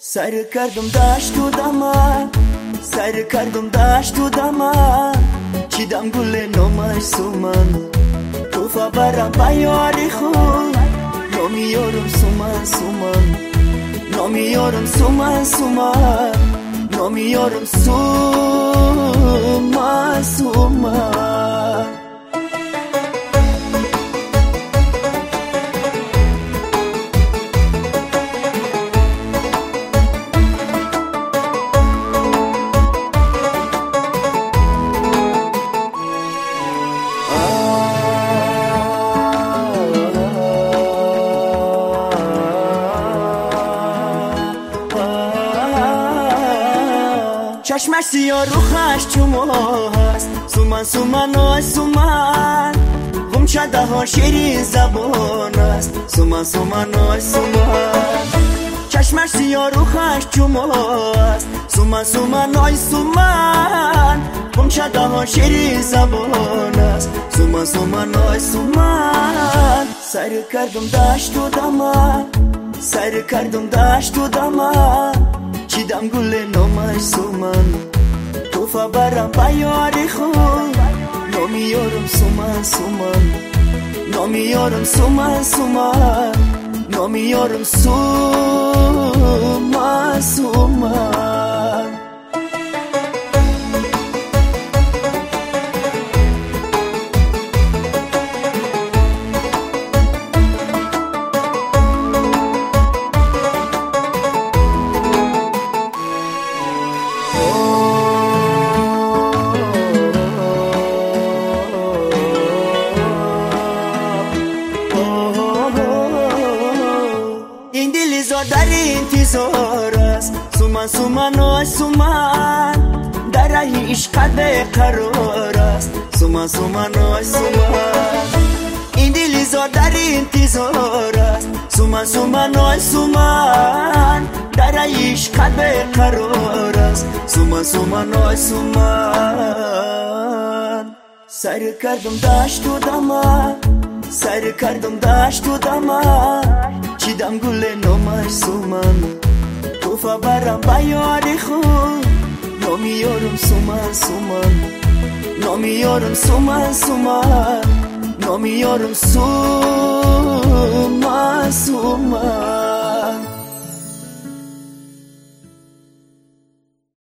سر کردم دشت و دمن، سر کردم دشت و دمن، چیدم گل نامش سومن، توفا برم بیاری خود، نامیارم سومن سومن، نامیارم سومن سومن، نامیارم سومن سومن. چشمش سیاه روخش چومو هست، سومن سومن آی سومن، غمچده ها شیرین زبان است، سومن سومن آی سومن. چشمش سیاه روخش چومو هست، سومن سومن آی سومن، غمچده ها شیرین زبان است، سومن سومن آی سومن. سر کردم دشت و دمن، سر کردم دشت و دمن، چیدم گل نامش سومن، توفا برم بیاری خود، نامیارم سومن سومن، نامیارم سومن سومن، نامیارم سومن سومن. این دل زار در انتظار است، سومن سومن آی سومن، در راه عشقت به قرار است، سومن سومن آی سومن. این دل زار در انتظار است، سومن سومن آی سومن، در راه عشقت به قرار است، سومن سومن آی سومن. سر کردم دشت و دمن، سر کردم دشت و دمن، چیدم گل نامش سومن، توفا برم بیاری خود، نامیارم سومن سومن، نامیارم سومن سومن، نامیارم سومن.